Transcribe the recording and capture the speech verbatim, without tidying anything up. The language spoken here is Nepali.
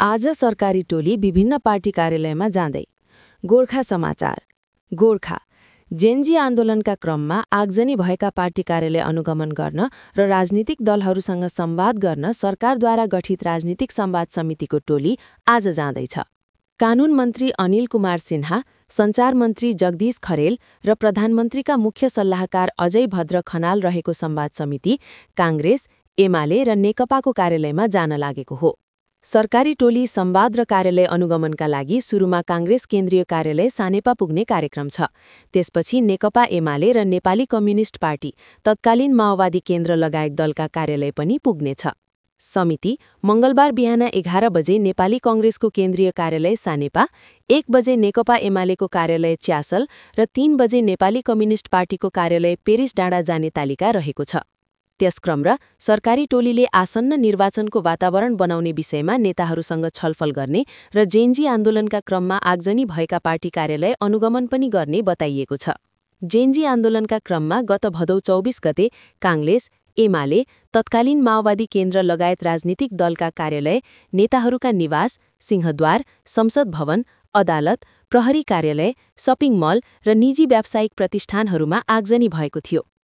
आज सरकारी टोली विभिन्न पार्टी कार्यालयमा जाँदै। गोर्खा समाचार। गोर्खा जेनजी आन्दोलनका क्रममा आगजनी भएका पार्टी कार्यालय अनुगमन गर्न र राजनीतिक दलहरूसँग संवाद गर्न सरकारद्वारा गठित राजनीतिक संवाद समितिको टोली आज जाँदैछ। कानून मन्त्री अनिल कुमार सिन्हा, सञ्चार मन्त्री जगदीश खरेल र प्रधानमन्त्रीका मुख्य सल्लाहकार अजय भद्र खनाल रहेको संवाद समिति कांग्रेस, एमाले र नेकपाको कार्यालयमा जान लागेको हो। सरकारी टोली संवाद र कार्यालय अनुगमनका लागि सुरुमा कांग्रेस केन्द्रीय कार्यालय सानेपा पुग्ने कार्यक्रम छ। त्यसपछि नेकपा एमाले र नेपाली कम्युनिस्ट पार्टी, तत्कालीन माओवादी केन्द्र लगायत दलका कार्यालय पनि पुग्नेछ। समिति मंगलबार बिहान एघार बजे नेपाली कांग्रेसको केन्द्रीय कार्यालय सानेपा, एक बजे नेकपा एमालेको कार्यालय च्यासल र तीन बजे नेपाली कम्युनिस्ट पार्टीको कार्यालय पेरिस डाँडा जाने तालिका रहेको छ। त्यसक्रम र सरकारी टोलीले आसन्न निर्वाचनको वातावरण बनाउने विषयमा नेताहरूसँग छलफल गर्ने र जेनजी आन्दोलनका क्रममा आगजनी भएका पार्टी कार्यालय अनुगमन पनि गर्ने बताइएको छ। जेनजी आन्दोलनका क्रममा गत भदौ चौबिस गते कांग्रेस, एमाले, तत्कालीन माओवादी केन्द्र लगायत राजनीतिक दलका कार्यालय, नेताहरूका निवास, सिंहद्वार, संसद भवन, अदालत, प्रहरी कार्यालय, सपिङ मल र निजी व्यावसायिक प्रतिष्ठानहरूमा आगजनी भएको थियो।